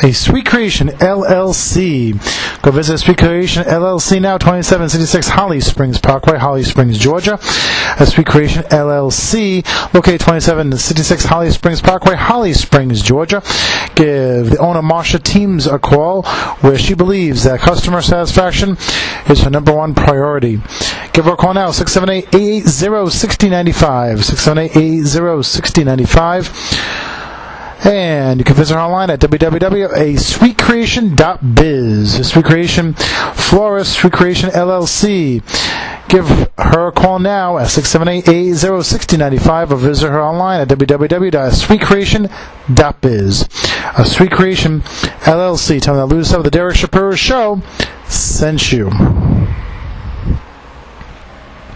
A Sweet Creation LLC. Go visit Sweet Creation LLC now, 2766 Holly Springs Parkway, Holly Springs, Georgia. A Sweet Creation LLC, located 2766 Holly Springs Parkway, Holly Springs, Georgia. Give the owner, Marsha Teams, a call where she believes that customer satisfaction is her number one priority. Give her a call now, 678-880-6095, 678-880-6095. And you can visit her online at www.asweetcreation.biz. Sweet Creation Florist, Sweet Creation LLC. Give her a call now at 678-880-6095 or visit her online at www.sweetcreation.biz. Sweet Creation LLC. Tell them that Lou of the Derek Shapiro Show sent you.